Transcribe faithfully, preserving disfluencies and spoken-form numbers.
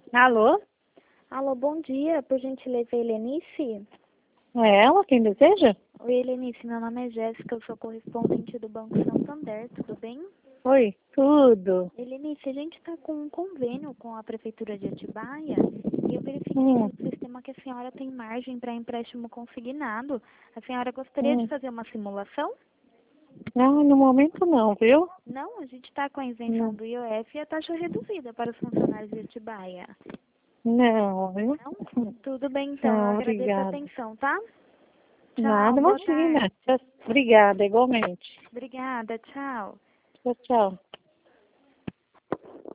Alô? Alô, bom dia. Por gentileza, Helenice? É ela quem deseja? Oi, Helenice. Meu nome é Jéssica. Eu sou correspondente do Banco Santander. Tudo bem? Oi, tudo. Helenice, a gente está com um convênio com a Prefeitura de Atibaia e eu verifiquei Hum, no sistema que a senhora tem margem para empréstimo consignado. A senhora gostaria de hum. fazer uma simulação? Ah, no momento não, viu? Não, a gente está com a isenção Não, do I O F e a taxa reduzida para os funcionários de Atibaia. não, viu? Não? Tudo bem, então. Eu Não, agradeço a obrigada. atenção, tá? Tchau, Nada, boa tarde. imagina. Obrigada, igualmente. Obrigada, tchau. Tchau, tchau.